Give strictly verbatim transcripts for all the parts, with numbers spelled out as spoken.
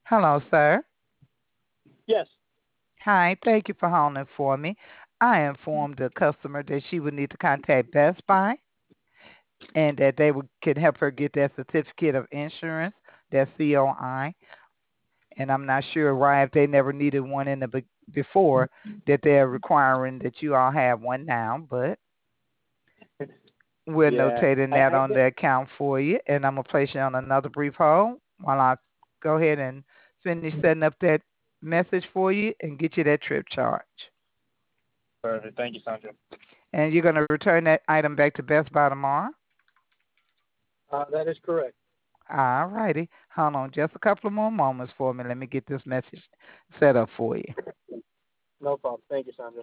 Hello, sir. Yes. Hi, thank you for holding for me. I informed the customer that she would need to contact Best Buy and that they would can help her get that certificate of insurance, that C O I. And I'm not sure why, if they never needed one in the be- before, that they're requiring that you all have one now. But we're Yeah. notating I, that I on get. the account for you, and I'm gonna place you on another brief hold while I go ahead and finish setting up that message for you and get you that trip charge. Perfect. Thank you, Sandra. And you're gonna return that item back to Best Buy tomorrow. Uh, that is correct. All righty. Hold on just a couple of more moments for me. Let me get this message set up for you. No problem. Thank you, Sandra.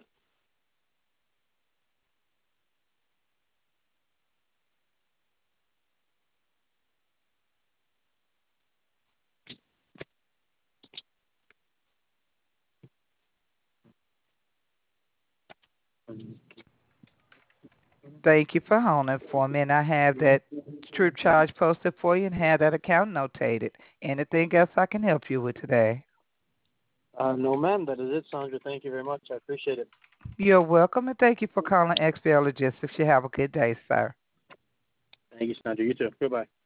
Thank you for holding for me, and I have that trip charge posted for you and have that account notated. Anything else I can help you with today? Uh, no, ma'am. That is it, Sandra. Thank you very much. I appreciate it. You're welcome, and thank you for calling X P L Logistics. You have a good day, sir. Thank you, Sandra. You too. Goodbye.